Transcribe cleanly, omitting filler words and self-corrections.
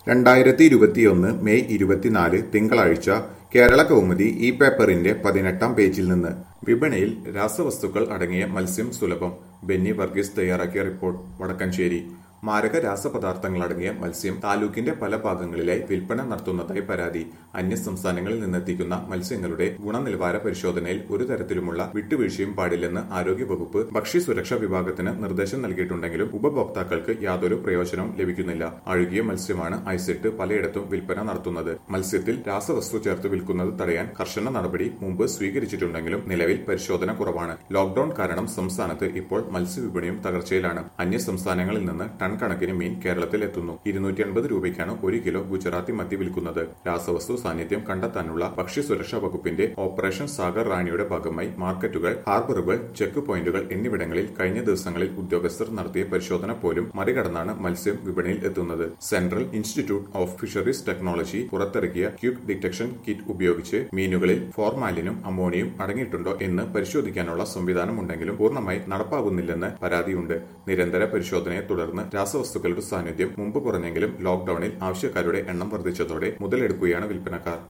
2021 May 24 തിങ്കളാഴ്ച കേരള കൗമുദി ഈ പേപ്പറിന്റെ 18-ാം പേജിൽ നിന്ന് വിപണിയിൽ രാസവസ്തുക്കൾ അടങ്ങിയ മത്സ്യം സുലഭം. ബെന്നി വർഗീസ് തയ്യാറാക്കിയ റിപ്പോർട്ട്. വടക്കഞ്ചേരി. മാരക രാസപദാർത്ഥങ്ങളടങ്ങിയ മത്സ്യം താലൂക്കിന്റെ പല ഭാഗങ്ങളിലായി വിൽപ്പന നടത്തുന്നതായി പരാതി. അന്യ സംസ്ഥാനങ്ങളിൽ നിന്നെത്തിക്കുന്ന മത്സ്യങ്ങളുടെ ഗുണനിലവാര പരിശോധനയിൽ ഒരു തരത്തിലുമുള്ള വിട്ടുവീഴ്ചയും പാടില്ലെന്ന് ആരോഗ്യവകുപ്പ് ഭക്ഷ്യസുരക്ഷാ വിഭാഗത്തിന് നിർദ്ദേശം നൽകിയിട്ടുണ്ടെങ്കിലും ഉപഭോക്താക്കൾക്ക് യാതൊരു പ്രയോജനവും ലഭിക്കുന്നില്ല. അഴുകിയ മത്സ്യമാണ് ഐസിട്ട് പലയിടത്തും വിൽപ്പന നടത്തുന്നത്. മത്സ്യത്തിൽ രാസവസ്തു ചേർത്ത് വിൽക്കുന്നത് തടയാൻ കർശന നടപടി മുമ്പ് സ്വീകരിച്ചിട്ടുണ്ടെങ്കിലും നിലവിൽ പരിശോധന കുറവാണ്. ലോക്ഡൌൺ കാരണം സംസ്ഥാനത്ത് ഇപ്പോൾ മത്സ്യവിപണിയും തകർച്ചയിലാണ്. അന്യ സംസ്ഥാനങ്ങളിൽ നിന്ന് ടൺ കണക്കിന് മീൻ കേരളത്തിൽ എത്തുന്നു. 250 രൂപയ്ക്കാണ് 1 കിലോ ഗുജറാത്തി മത്തി വിൽക്കുന്നത്. രാസവസ്തു സാന്നിധ്യം കണ്ടെത്താനുള്ള ഭക്ഷ്യസുരക്ഷാ വകുപ്പിന്റെ ഓപ്പറേഷൻ സാഗർ റാണിയുടെ ഭാഗമായി മാർക്കറ്റുകൾ, ഹാർബറുകൾ, ചെക്ക് പോയിന്റുകൾ എന്നിവിടങ്ങളിൽ കഴിഞ്ഞ ദിവസങ്ങളിൽ ഉദ്യോഗസ്ഥർ നടത്തിയ പരിശോധന പോലും മറികടന്നാണ് മത്സ്യം വിപണിയിൽ എത്തുന്നത്. Central Institute of Fisheries Technology പുറത്തിറക്കിയ ക്വിക്ക് ഡിറ്റക്ഷൻ കിറ്റ് ഉപയോഗിച്ച് മീനുകളിൽ ഫോർമാലിനും അമോണിയും അടങ്ങിയിട്ടുണ്ടോ എന്ന് പരിശോധിക്കാനുള്ള സംവിധാനം ഉണ്ടെങ്കിലും പൂർണ്ണമായി നടപ്പാകുന്നില്ലെന്ന് പരാതിയുണ്ട്. നിരന്തര പരിശോധനയെ തുടർന്ന് രാസവസ്തുക്കളുടെ സാന്നിധ്യം മുമ്പ് കുറഞ്ഞെങ്കിലും ലോക്ഡൌണിൽ ആവശ്യക്കാരുടെ എണ്ണം വർദ്ധിച്ചതോടെ മുതലെടുക്കുകയാണ് വിൽപ്പനക്കാർ.